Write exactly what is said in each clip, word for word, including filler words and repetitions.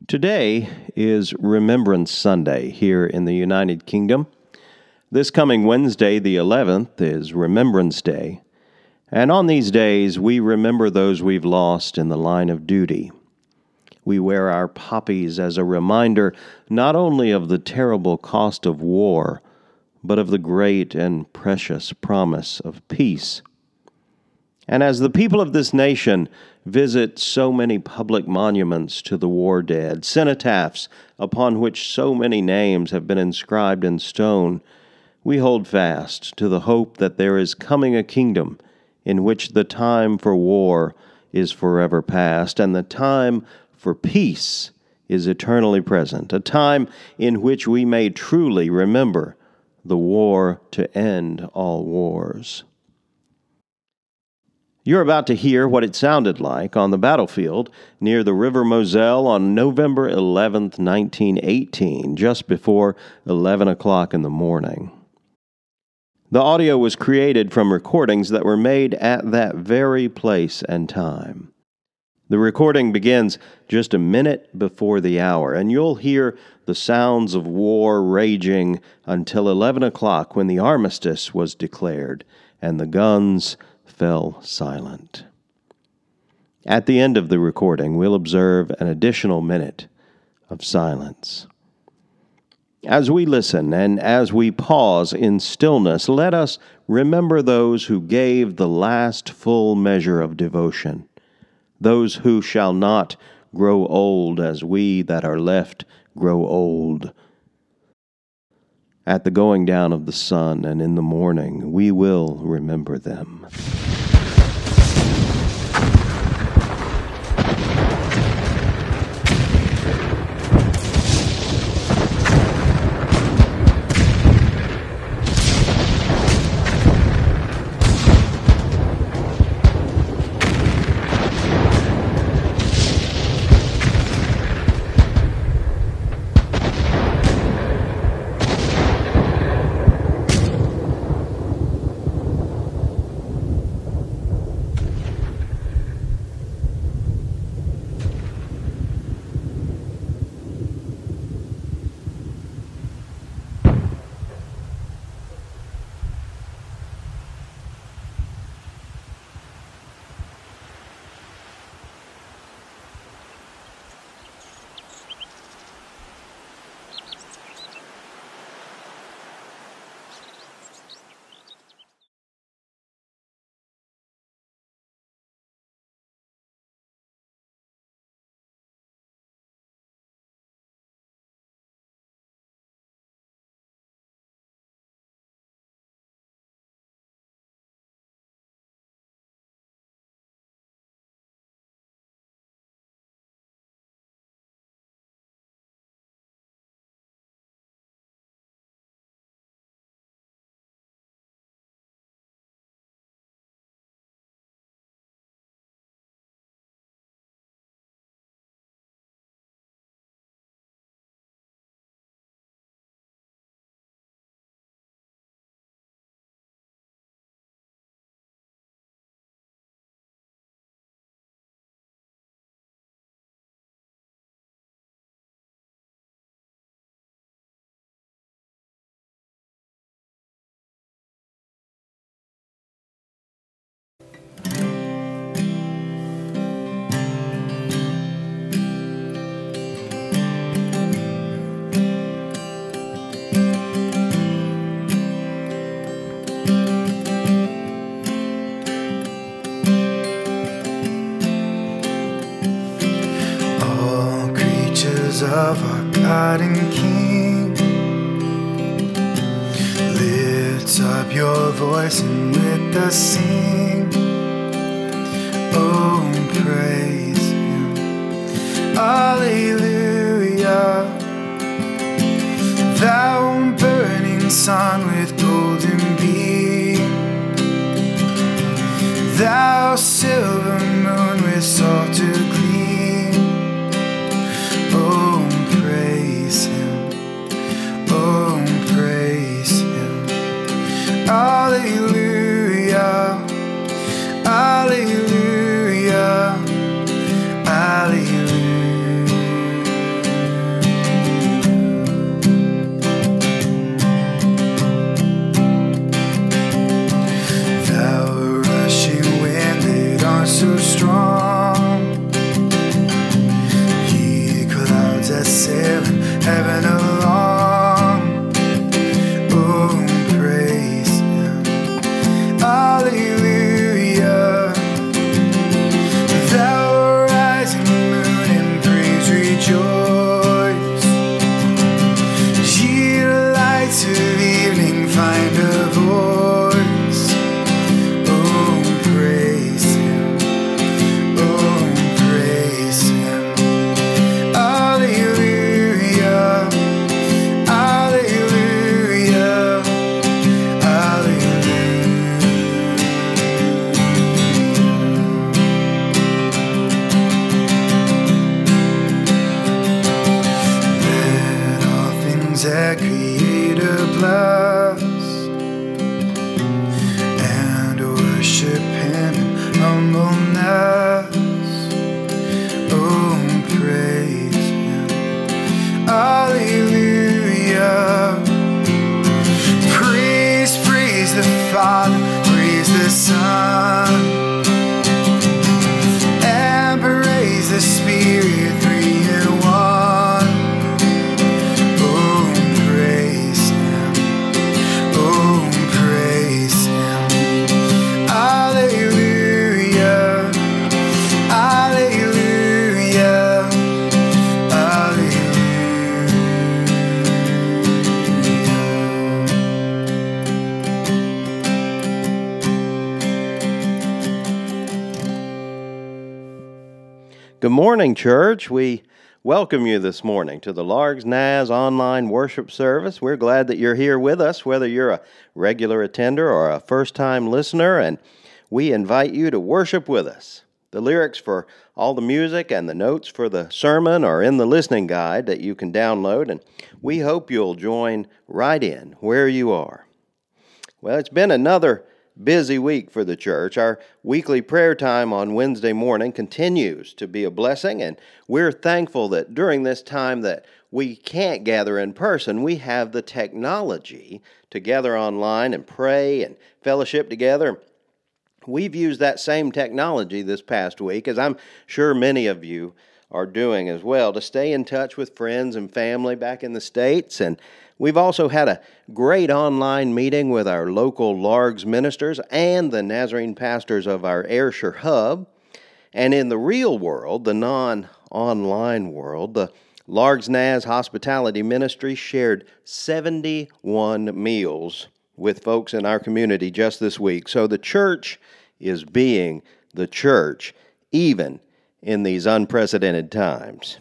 Today is Remembrance Sunday here in the United Kingdom. This coming Wednesday, the eleventh, is Remembrance Day. And on these days, we remember those we've lost in the line of duty. We wear our poppies as a reminder not only of the terrible cost of war, but of the great and precious promise of peace. And as the people of this nation visit so many public monuments to the war dead, cenotaphs upon which so many names have been inscribed in stone, we hold fast to the hope that there is coming a kingdom in which the time for war is forever past, and the time for peace is eternally present, a time in which we may truly remember the war to end all wars. You're about to hear what it sounded like on the battlefield near the River Moselle on November eleventh, nineteen eighteen, just before eleven o'clock in the morning. The audio was created from recordings that were made at that very place and time. The recording begins just a minute before the hour, and you'll hear the sounds of war raging until eleven o'clock when the armistice was declared and the guns fell silent. At the end of the recording, we'll observe an additional minute of silence. As we listen and as we pause in stillness, let us remember those who gave the last full measure of devotion, those who shall not grow old as we that are left grow old. At the going down of the sun and in the morning, we will remember them. Of our God and King, lift up your voice and with us sing. Oh, praise Him, Alleluia. Thou burning sun with golden beam, thou silver moon with salt to gleam. Oh, praise Him, oh, praise Him, Alleluia, Alleluia, Alleluia. that sail in heaven along. Oh, praise Him. Hallelujah. Thou rising moon in praise rejoice. Ye lights of evening find a voice. Oh, praise Him. Oh, praise Him. Hallelujah. Hallelujah. Hallelujah. Let all things that Creator bless and worship Him in humbleness. Oh, praise Him. Hallelujah. Praise, praise the Father, praise the Son, and praise the Spirit, three in one. Oh, praise Him. Oh, praise Him. Hallelujah. Hallelujah. Hallelujah. Good morning, church. We welcome you this morning to the Largs N A S online worship service. We're glad that you're here with us, whether you're a regular attender or a first-time listener, and we invite you to worship with us. The lyrics for all the music and the notes for the sermon are in the listening guide that you can download, and we hope you'll join right in where you are. Well, it's been another busy week for the church. Our weekly prayer time on Wednesday morning continues to be a blessing, and we're thankful that during this time that we can't gather in person, we have the technology to gather online and pray and fellowship together. We've used that same technology this past week, as I'm sure many of you are doing as well, to stay in touch with friends and family back in the States. And we've also had a great online meeting with our local Largs ministers and the Nazarene pastors of our Ayrshire hub. And in the real world, the non-online world, the Largs N A S Hospitality Ministry shared seventy-one meals with folks in our community just this week. So the church is being the church, even in these unprecedented times.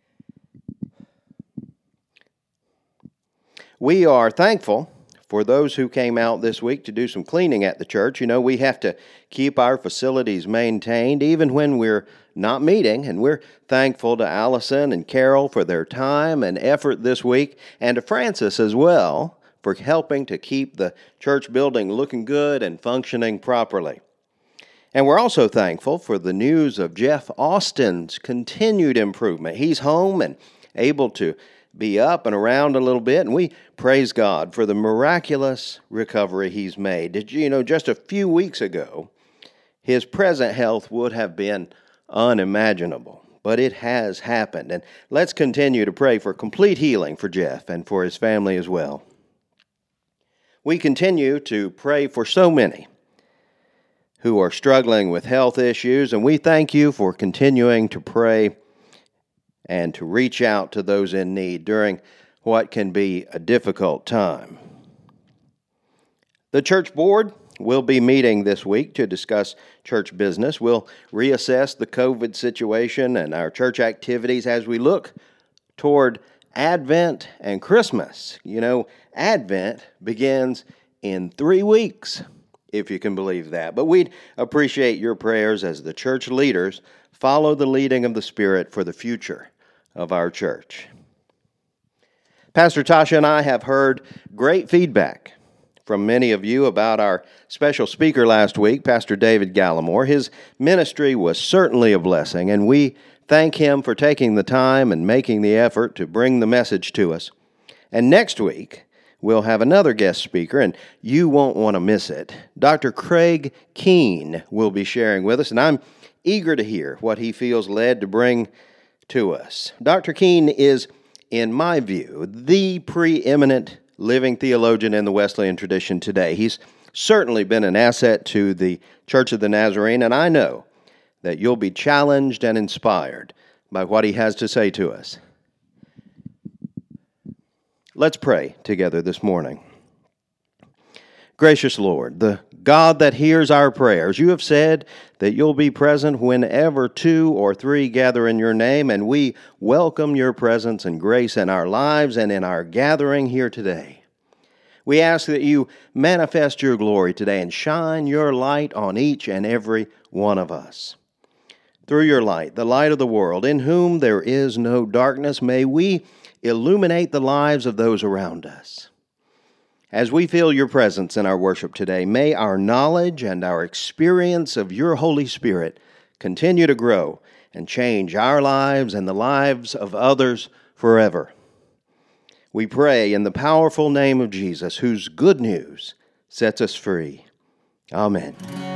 We are thankful for those who came out this week to do some cleaning at the church. You know, we have to keep our facilities maintained even when we're not meeting, and we're thankful to Allison and Carol for their time and effort this week, and to Francis as well for helping to keep the church building looking good and functioning properly. And we're also thankful for the news of Jeff Austin's continued improvement. He's home and able to be up and around a little bit, and we praise God for the miraculous recovery he's made. Did you know, just a few weeks ago, his present health would have been unimaginable, but it has happened. And let's continue to pray for complete healing for Jeff and for his family as well. We continue to pray for so many who are struggling with health issues, and we thank you for continuing to pray and to reach out to those in need during what can be a difficult time. The church board will be meeting this week to discuss church business. We'll reassess the COVID situation and our church activities as we look toward Advent and Christmas. You know, Advent begins in three weeks, if you can believe that. But we'd appreciate your prayers as the church leaders follow the leading of the Spirit for the future of our church. Pastor Tasha and I have heard great feedback from many of you about our special speaker last week, Pastor David Gallimore. His ministry was certainly a blessing, and we thank him for taking the time and making the effort to bring the message to us. And next week, we'll have another guest speaker, and you won't want to miss it. Doctor Craig Keene will be sharing with us, and I'm eager to hear what he feels led to bring to us. Doctor Keene is, in my view, the preeminent living theologian in the Wesleyan tradition today. He's certainly been an asset to the Church of the Nazarene, and I know that you'll be challenged and inspired by what he has to say to us. Let's pray together this morning. Gracious Lord, the God that hears our prayers, you have said that you'll be present whenever two or three gather in your name, and we welcome your presence and grace in our lives and in our gathering here today. We ask that you manifest your glory today and shine your light on each and every one of us. Through your light, the light of the world, in whom there is no darkness, may we illuminate the lives of those around us. As we feel your presence in our worship today, may our knowledge and our experience of your Holy Spirit continue to grow and change our lives and the lives of others forever. We pray in the powerful name of Jesus, whose good news sets us free. Amen.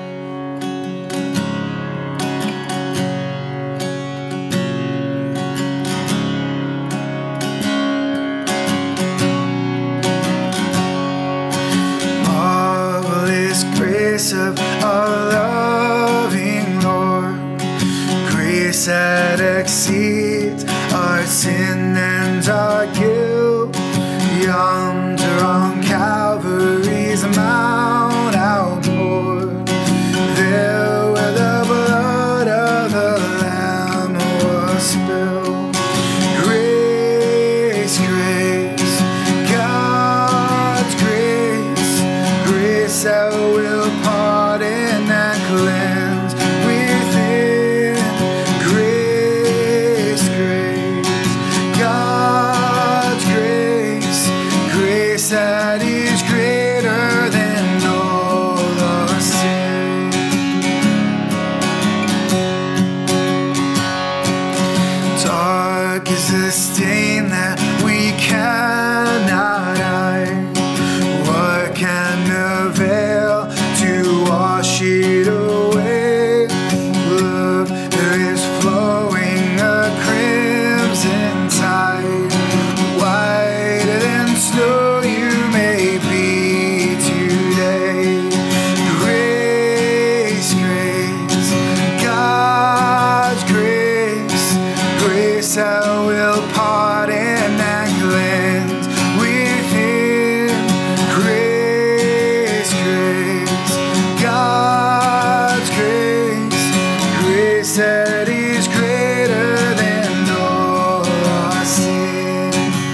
Of our loving Lord, grace that exceeds our sin and our guilt. Yonder on Calvary's Mount outpoured, there where the blood of the Lamb was spilled. Grace, grace, God's grace, grace that will pardon and cleanse within. Grace, grace, God's grace, grace that is greater than all our sin. Dark is the stain that we cannot hide. What can avail to wash it away? Look, there is flowing a crimson tide. Whiter than snow you may be today. Grace, grace, God's grace, grace that will pardon and cleanse within. Grace, grace, God's grace, grace that is greater than all our sin.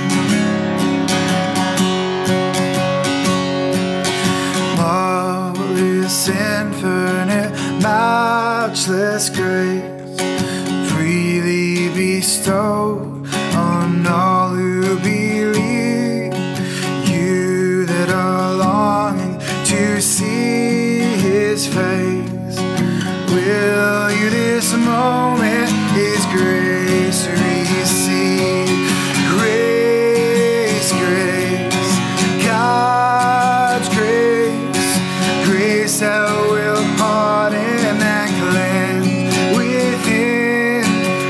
Marvelous, infinite, matchless grace, freely bestowed on all who believe. You that are longing to see his face, will you this moment his grace receive? Grace, grace, God's grace, grace that will pardon and cleanse within.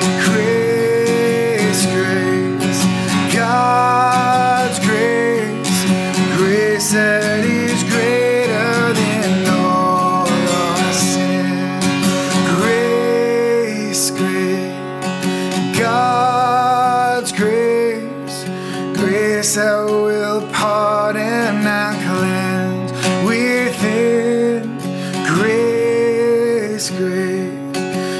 Grace, grace, God's grace, grace that is greater than all our sin. Grace, grace, God's grace, grace that will pardon and cleanse within. Grace, grace,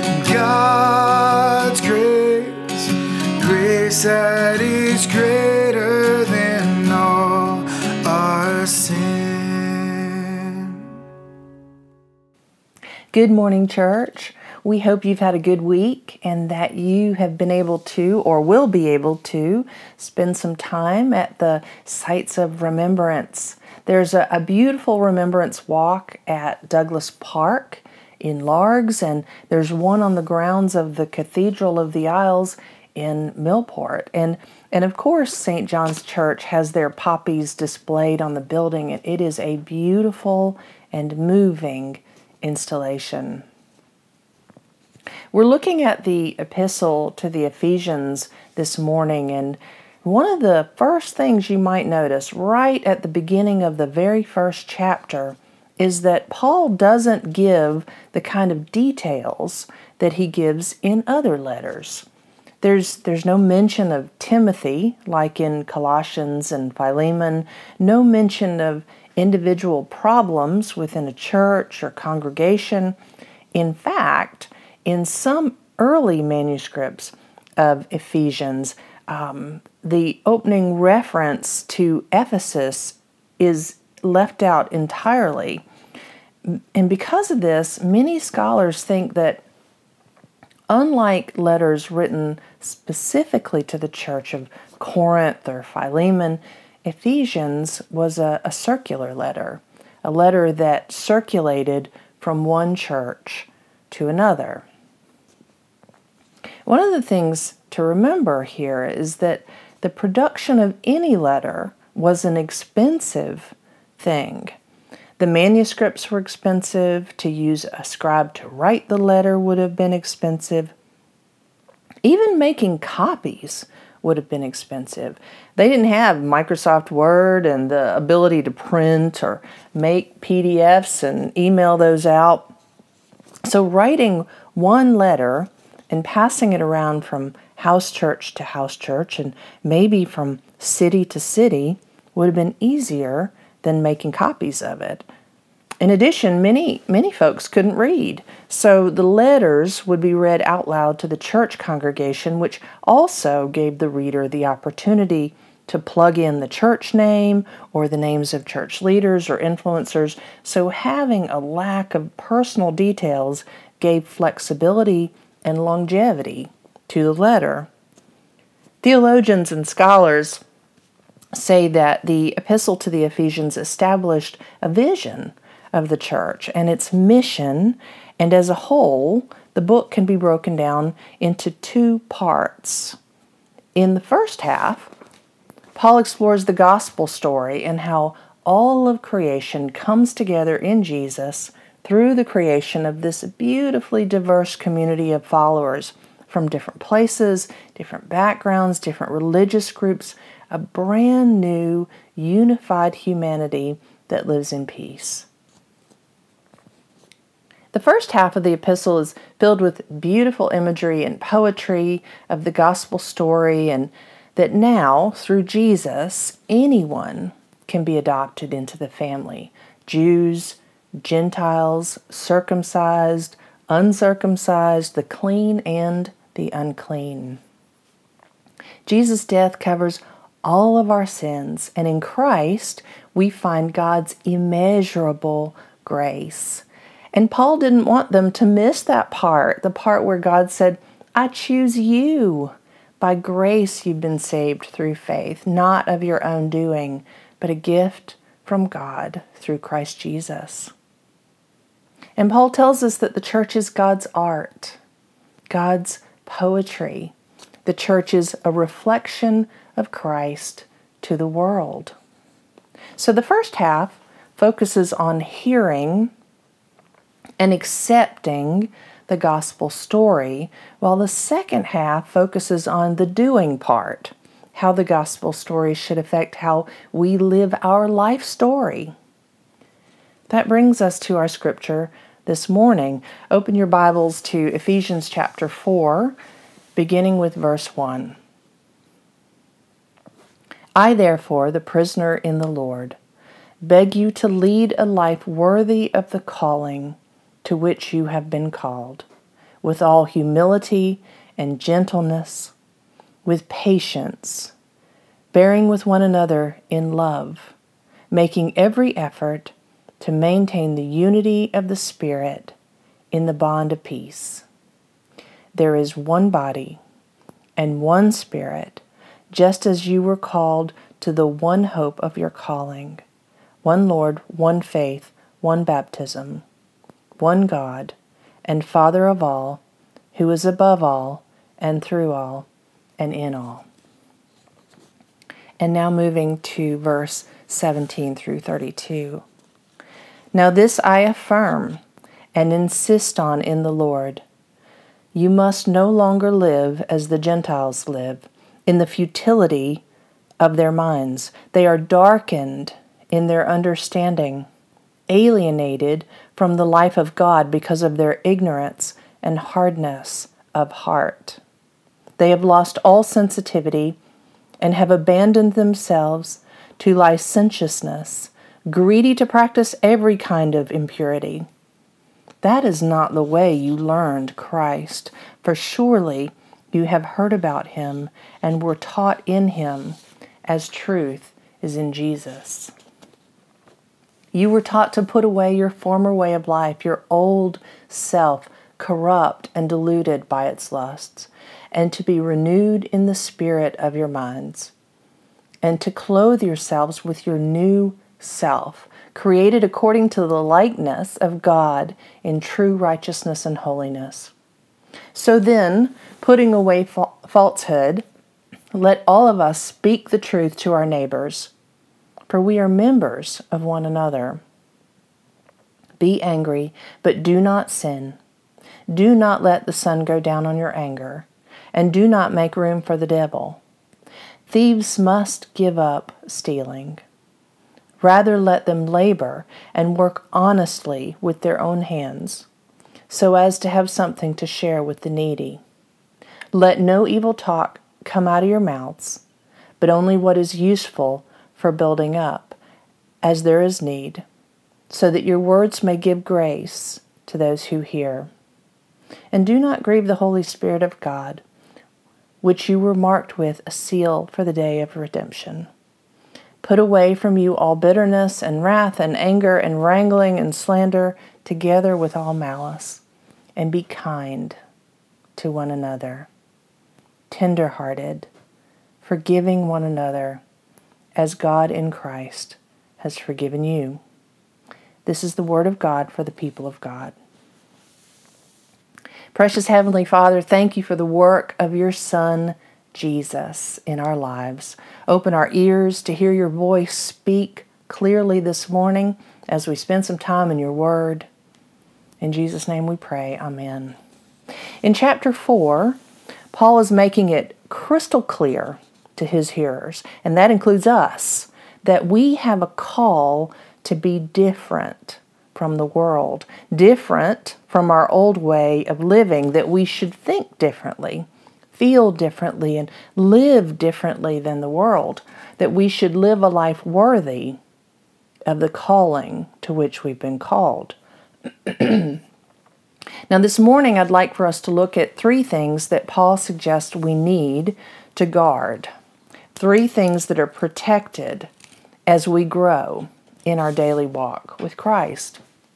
God's grace, grace that is greater than all our sin. Good morning, church. We hope you've had a good week and that you have been able to, or will be able to, spend some time at the sites of remembrance. There's a, a beautiful remembrance walk at Douglas Park in Largs, and there's one on the grounds of the Cathedral of the Isles in Millport. And and of course, Saint John's Church has their poppies displayed on the building, and it is a beautiful and moving installation. We're looking at the epistle to the Ephesians this morning, and one of the first things you might notice right at the beginning of the very first chapter is that Paul doesn't give the kind of details that he gives in other letters. There's, there's no mention of Timothy, like in Colossians and Philemon, no mention of individual problems within a church or congregation. In fact, in some early manuscripts of Ephesians, um, the opening reference to Ephesus is left out entirely. And because of this, many scholars think that unlike letters written specifically to the church of Corinth or Philemon, Ephesians was a, a circular letter, a letter that circulated from one church to another. One of the things to remember here is that the production of any letter was an expensive thing. The manuscripts were expensive. To use a scribe to write the letter would have been expensive. Even making copies would have been expensive. They didn't have Microsoft Word and the ability to print or make P D Fs and email those out. So writing one letter and passing it around from house church to house church and maybe from city to city would have been easier than making copies of it. In addition, many, many folks couldn't read, so the letters would be read out loud to the church congregation, which also gave the reader the opportunity to plug in the church name or the names of church leaders or influencers, so having a lack of personal details gave flexibility and longevity to the letter. Theologians and scholars say that the epistle to the Ephesians established a vision of the church and its mission, and as a whole, the book can be broken down into two parts. In the first half, Paul explores the gospel story and how all of creation comes together in Jesus through the creation of this beautifully diverse community of followers from different places, different backgrounds, different religious groups, a brand new, unified humanity that lives in peace. The first half of the epistle is filled with beautiful imagery and poetry of the gospel story, and that now, through Jesus, anyone can be adopted into the family. Jews, Gentiles, circumcised, uncircumcised, the clean and the unclean. Jesus' death covers all of our sins, and in Christ we find God's immeasurable grace. And Paul didn't want them to miss that part, the part where God said, I choose you. By grace you've been saved through faith, not of your own doing, but a gift from God through Christ Jesus. And Paul tells us that the church is God's art, God's poetry. The church is a reflection of Christ to the world. So the first half focuses on hearing and accepting the gospel story, while the second half focuses on the doing part, how the gospel story should affect how we live our life story. That brings us to our scripture this morning. Open your Bibles to Ephesians chapter four, beginning with verse one. I, therefore, the prisoner in the Lord, beg you to lead a life worthy of the calling to which you have been called, with all humility and gentleness, with patience, bearing with one another in love, making every effort to maintain the unity of the Spirit in the bond of peace. There is one body and one Spirit, just as you were called to the one hope of your calling, one Lord, one faith, one baptism, one God and Father of all, who is above all and through all and in all. And now moving to verse seventeen through thirty-two. Now this I affirm and insist on in the Lord, You must no longer live as the Gentiles live, in the futility of their minds. They are darkened in their understanding, alienated from the life of God because of their ignorance and hardness of heart. They have lost all sensitivity and have abandoned themselves to licentiousness, greedy to practice every kind of impurity. That is not the way you learned Christ, for surely you have heard about him and were taught in him, as truth is in Jesus. You were taught to put away your former way of life, your old self, corrupt and deluded by its lusts, and to be renewed in the spirit of your minds, and to clothe yourselves with your new self, created according to the likeness of God in true righteousness and holiness. So then, putting away fa- falsehood, let all of us speak the truth to our neighbors, for we are members of one another. Be angry, but do not sin. Do not let the sun go down on your anger, and do not make room for the devil. Thieves must give up stealing. Rather let them labor and work honestly with their own hands, so as to have something to share with the needy. Let no evil talk come out of your mouths, but only what is useful for building up, as there is need, so that your words may give grace to those who hear. And do not grieve the Holy Spirit of God, which you were marked with a seal for the day of redemption. Put away from you all bitterness and wrath and anger and wrangling and slander, together with all malice, and be kind to one another, tender-hearted, forgiving one another, as God in Christ has forgiven you. This is the word of God for the people of God. Precious Heavenly Father, thank you for the work of your Son, Jesus, in our lives. Open our ears to hear your voice speak clearly this morning as we spend some time in your word. In Jesus' name we pray, amen. In chapter four, Paul is making it crystal clear to his hearers, and that includes us, that we have a call to be different from the world, different from our old way of living, that we should think differently, feel differently, and live differently than the world, that we should live a life worthy of the calling to which we've been called. Now this morning I'd like for us to look at three things that Paul suggests we need to guard. Three things that are protected as we grow in our daily walk with Christ.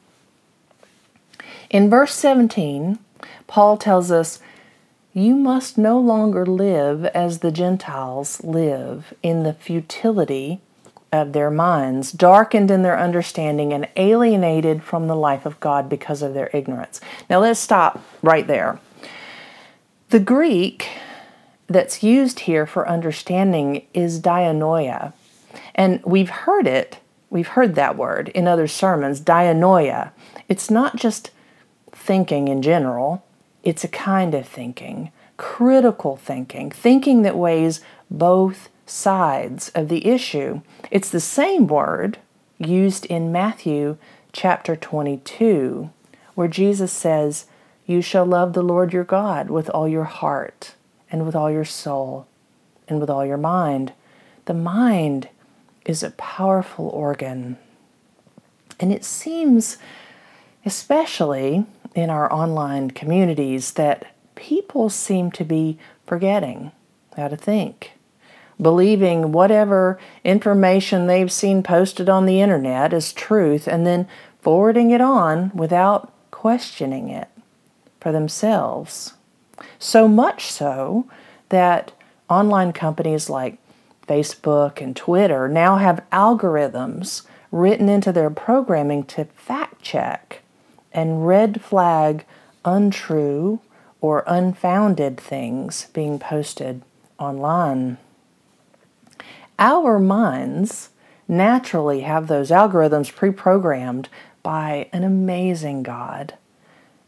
In verse seventeen, Paul tells us, you must no longer live as the Gentiles live, in the futility of their minds, darkened in their understanding and alienated from the life of God because of their ignorance. Now let's stop right there. The Greek that's used here for understanding is dianoia. And we've heard it, we've heard that word in other sermons, dianoia. It's not just thinking in general, it's a kind of thinking, critical thinking, thinking that weighs both sides of the issue. It's the same word used in Matthew chapter twenty-two, where Jesus says, you shall love the Lord your God with all your heart and with all your soul and with all your mind. The mind is a powerful organ. And it seems, especially in our online communities, that people seem to be forgetting how to think, believing whatever information they've seen posted on the internet is truth, and then forwarding it on without questioning it for themselves. So much so that online companies like Facebook and Twitter now have algorithms written into their programming to fact check and red flag untrue or unfounded things being posted online. Our minds naturally have those algorithms pre-programmed by an amazing God.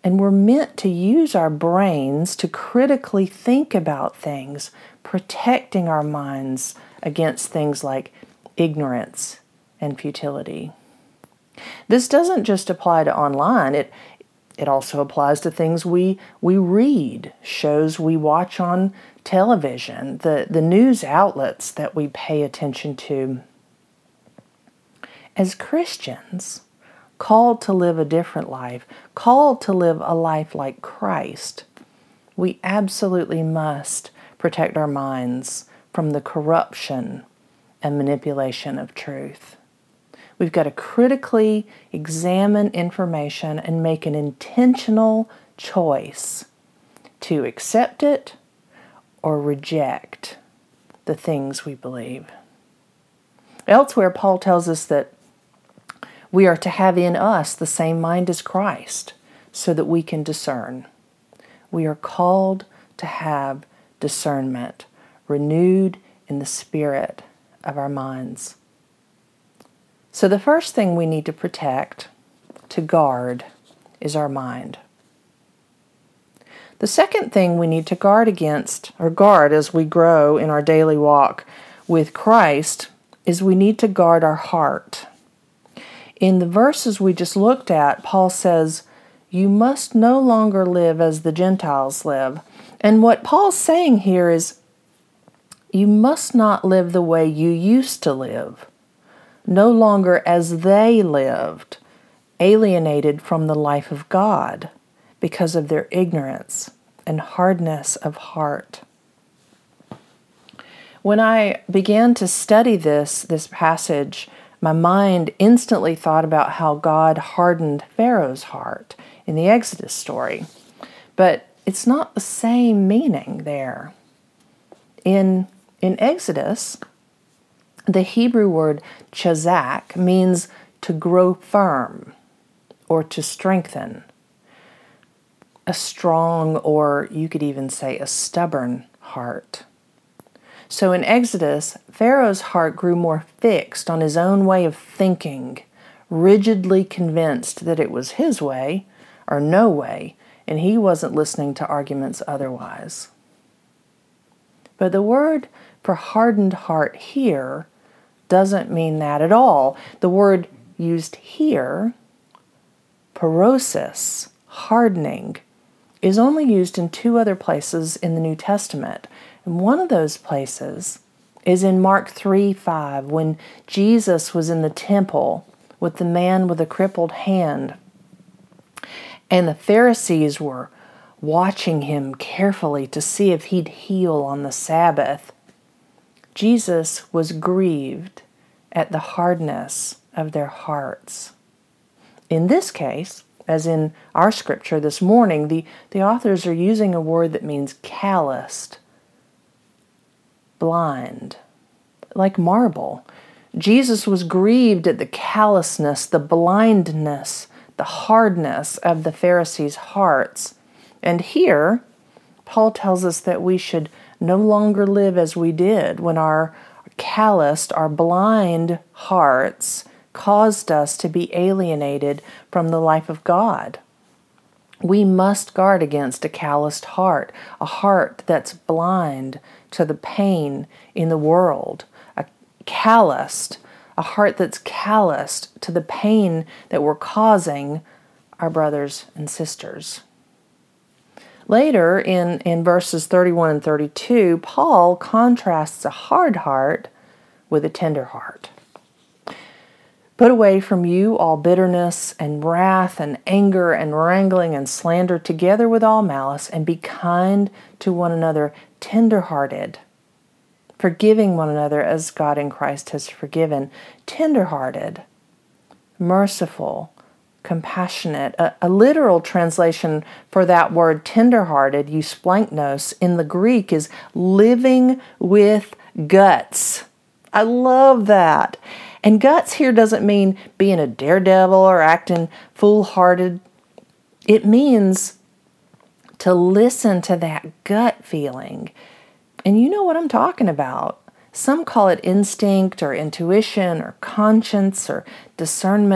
And we're meant to use our brains to critically think about things, protecting our minds against things like ignorance and futility. This doesn't just apply to online. It it also applies to things we we read, shows we watch on television, the, the news outlets that we pay attention to. As Christians, called to live a different life, called to live a life like Christ, we absolutely must protect our minds from the corruption and manipulation of truth. We've got to critically examine information and make an intentional choice to accept it or reject the things we believe. Elsewhere, Paul tells us that we are to have in us the same mind as Christ so that we can discern. We are called to have discernment, renewed in the spirit of our minds. So the first thing we need to protect, to guard, is our mind. The second thing we need to guard against, or guard as we grow in our daily walk with Christ, is we need to guard our heart. In the verses we just looked at, Paul says, you must no longer live as the Gentiles live. And what Paul's saying here is, you must not live the way you used to live, no longer as they lived, alienated from the life of God because of their ignorance and hardness of heart. When I began to study this, this passage, my mind instantly thought about how God hardened Pharaoh's heart in the Exodus story. But it's not the same meaning there. In, in Exodus, the Hebrew word chazak means to grow firm or to strengthen. A strong, or you could even say a stubborn heart. So in Exodus, Pharaoh's heart grew more fixed on his own way of thinking, rigidly convinced that it was his way or no way, and he wasn't listening to arguments otherwise. But the word for hardened heart here doesn't mean that at all. The word used here, porosis, hardening, is only used in two other places in the New Testament. And one of those places is in Mark three five, when Jesus was in the temple with the man with a crippled hand. And the Pharisees were watching him carefully to see if he'd heal on the Sabbath. Jesus was grieved at the hardness of their hearts. In this case, as in our scripture this morning, the, the authors are using a word that means calloused, blind, like marble. Jesus was grieved at the callousness, the blindness, the hardness of the Pharisees' hearts. And here, Paul tells us that we should no longer live as we did when our calloused, our blind hearts caused us to be alienated from the life of God. We must guard against a calloused heart, a heart that's blind to the pain in the world, a calloused, a heart that's calloused to the pain that we're causing our brothers and sisters. Later, in, in verses thirty-one and thirty-two, Paul contrasts a hard heart with a tender heart. Put away from you all bitterness and wrath and anger and wrangling and slander, together with all malice, and be kind to one another, tender-hearted, forgiving one another as God in Christ has forgiven, tender-hearted, merciful, compassionate. A, a literal translation for that word tender-hearted, eusplanknos, in the Greek is living with guts. I love that. And guts here doesn't mean being a daredevil or acting foolhardy. It means to listen to that gut feeling. And you know what I'm talking about. Some call it instinct or intuition or conscience or discernment,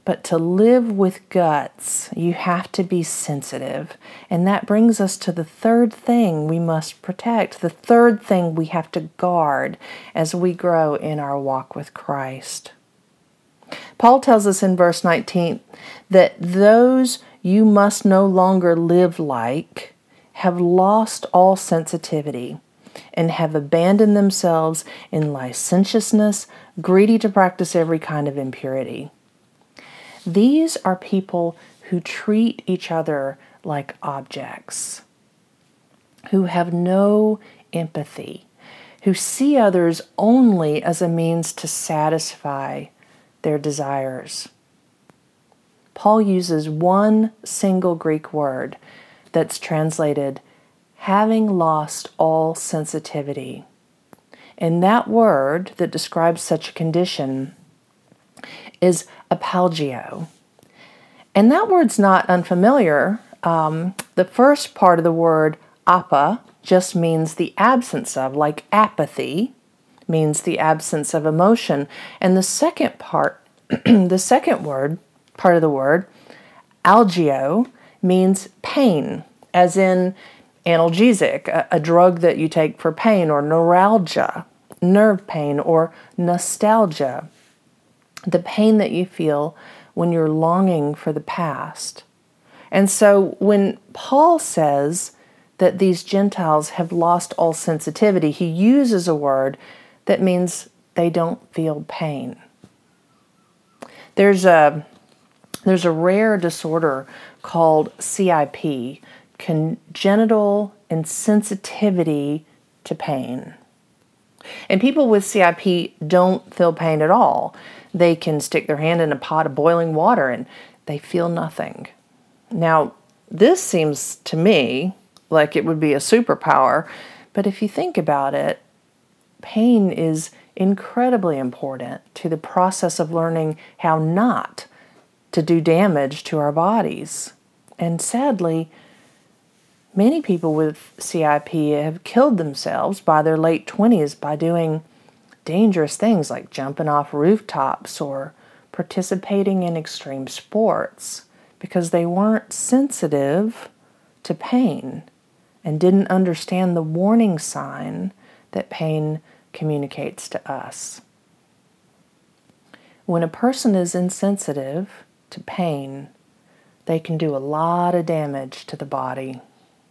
But to live with guts, you have to be sensitive. And that brings us to the third thing we must protect, the third thing we have to guard as we grow in our walk with Christ. Paul tells us in verse nineteen that those you must no longer live like have lost all sensitivity and have abandoned themselves in licentiousness, greedy to practice every kind of impurity. These are people who treat each other like objects, who have no empathy, who see others only as a means to satisfy their desires. Paul uses one single Greek word that's translated, having lost all sensitivity. And that word that describes such a condition is apalgio. And that word's not unfamiliar. Um, the first part of the word apa just means the absence of, like apathy means the absence of emotion. And the second part, the second word, part of the word, algio, means pain, as in analgesic, a, a drug that you take for pain, or neuralgia, nerve pain, or nostalgia, the pain that you feel when you're longing for the past. And so when Paul says that these Gentiles have lost all sensitivity, he uses a word that means they don't feel pain. There's a there's a rare disorder called C I P, congenital insensitivity to pain. And people with C I P don't feel pain at all. They can stick their hand in a pot of boiling water and they feel nothing. Now, this seems to me like it would be a superpower, but if you think about it, pain is incredibly important to the process of learning how not to do damage to our bodies. And sadly, many people with C I P have killed themselves by their late twenties by doing dangerous things like jumping off rooftops or participating in extreme sports because they weren't sensitive to pain and didn't understand the warning sign that pain communicates to us. When a person is insensitive to pain, they can do a lot of damage to the body.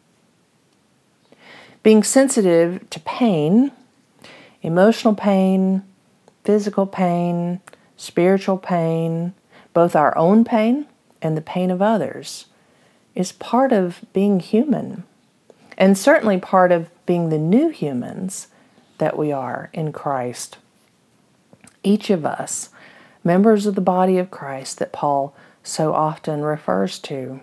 Being sensitive to pain, emotional pain, physical pain, spiritual pain, both our own pain and the pain of others, is part of being human, and certainly part of being the new humans that we are in Christ. Each of us, members of the body of Christ that Paul so often refers to.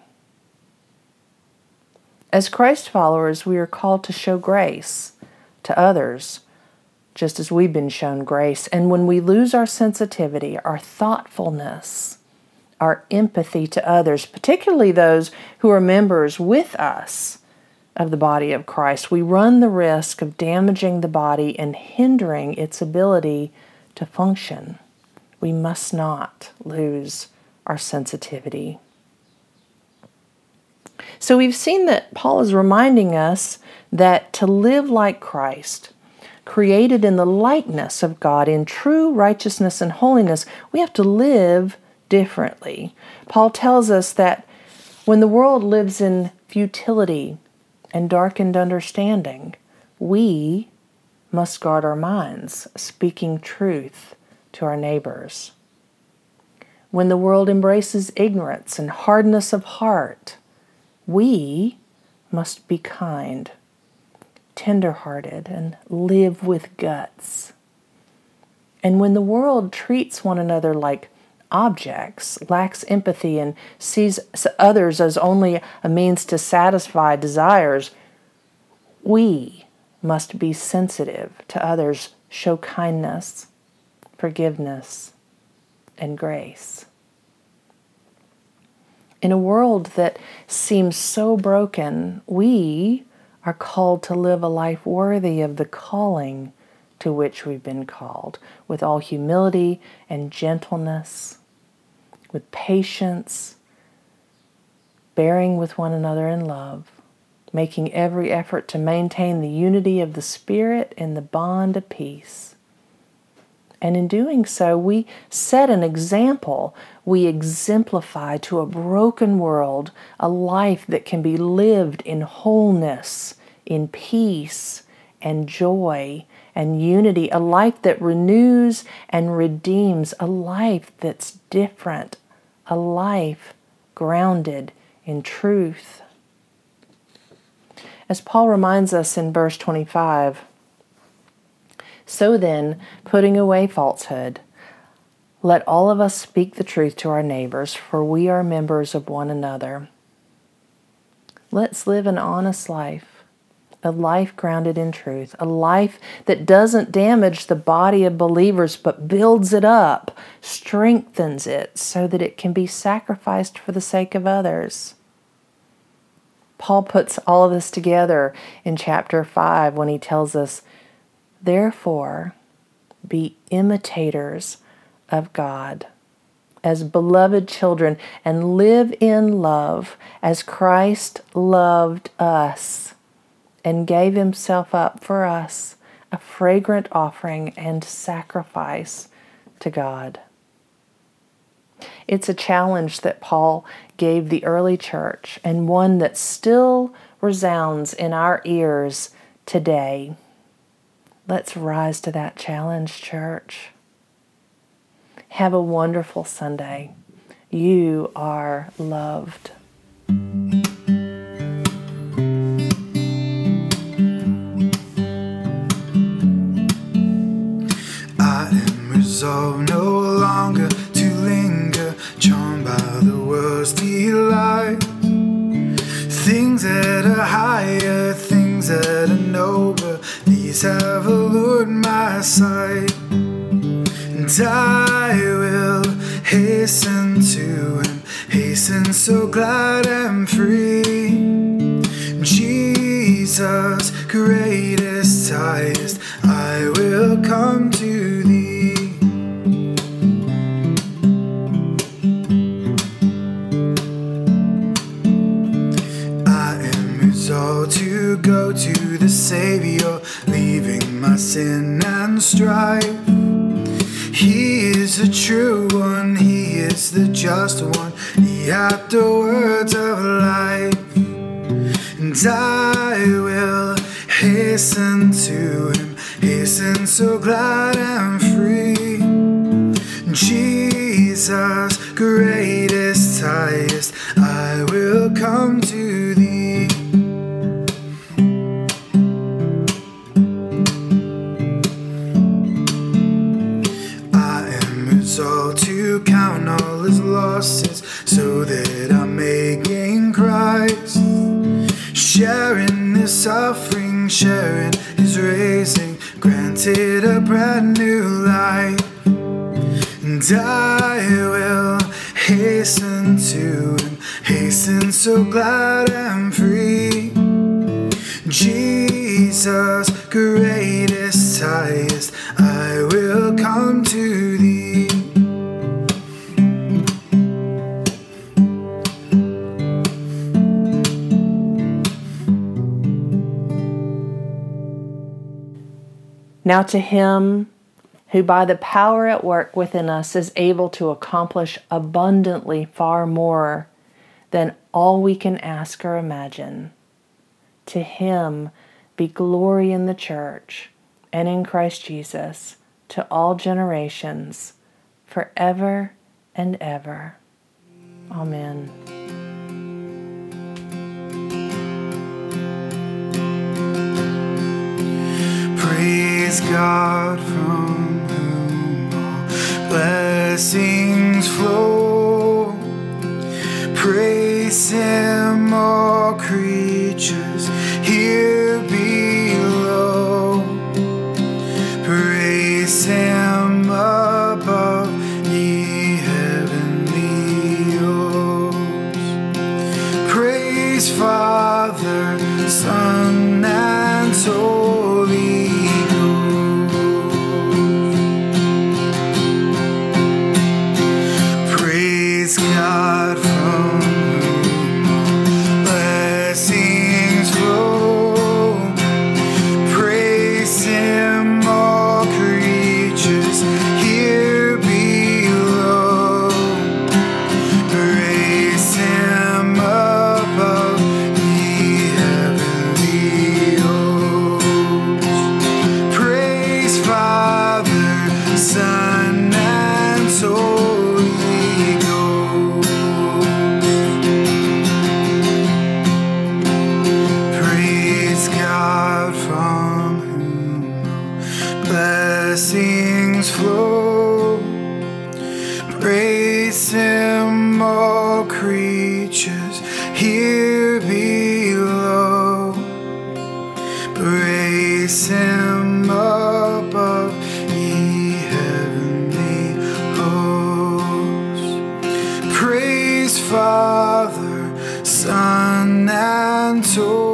As Christ followers, we are called to show grace to others, just as we've been shown grace. And when we lose our sensitivity, our thoughtfulness, our empathy to others, particularly those who are members with us of the body of Christ, we run the risk of damaging the body and hindering its ability to function. We must not lose our sensitivity. So we've seen that Paul is reminding us that to live like Christ, created in the likeness of God in true righteousness and holiness, we have to live differently. Paul tells us that when the world lives in futility and darkened understanding, we must guard our minds, speaking truth to our neighbors. When the world embraces ignorance and hardness of heart, we must be kind, tender-hearted, and live with guts. And when the world treats one another like objects, lacks empathy, and sees others as only a means to satisfy desires, we must be sensitive to others, show kindness, forgiveness, and grace. In a world that seems so broken, we are called to live a life worthy of the calling to which we've been called, with all humility and gentleness, with patience, bearing with one another in love, making every effort to maintain the unity of the Spirit in the bond of peace. And in doing so, we set an example. We exemplify to a broken world a life that can be lived in wholeness, in peace and joy and unity, a life that renews and redeems, a life that's different, a life grounded in truth. As Paul reminds us in verse twenty-five, so then, putting away falsehood, let all of us speak the truth to our neighbors, for we are members of one another. Let's live an honest life, a life grounded in truth, a life that doesn't damage the body of believers, but builds it up, strengthens it so that it can be sacrificed for the sake of others. Paul puts all of this together in chapter five when he tells us, therefore, be imitators of God as beloved children and live in love as Christ loved us and gave himself up for us, a fragrant offering and sacrifice to God. It's a challenge that Paul gave the early church, and one that still resounds in our ears today. Let's rise to that challenge, church. Have a wonderful Sunday. You are loved. I am resolved no longer to linger, charmed by the world's delight. Things that are higher, things that are nobler, these have allured my sight. And I will hasten to him, hasten so glad and free. Jesus, greatest, highest, I will come to thee. I am resolved to go to the Savior, leaving my sin and strife. He is the true one, he is the just one, he hath the words of life. And I will hasten to him, hasten so glad and free. Jesus, greatest, highest, I will come to thee. I am resolved to count all his losses, so that I may gain Christ. Sharing his suffering, sharing his raising, granted a brand new life. And I will hasten to him, hasten so glad and free. Jesus, greatest, highest, I will come to thee. Now to him who by the power at work within us is able to accomplish abundantly far more than all we can ask or imagine. To him be glory in the church and in Christ Jesus to all generations, forever and ever. Amen. Praise God from whom all blessings flow. Praise him, all creatures here below. Praise him above, ye heavenly hosts. Praise Father, Son, and Holy Ghost. Praise Son, and Holy Ghost. Praise God from whom blessings flow. Praise Him, all creatures here below. Praise Him above, ye heavenly hosts. Praise Father, Son, and Holy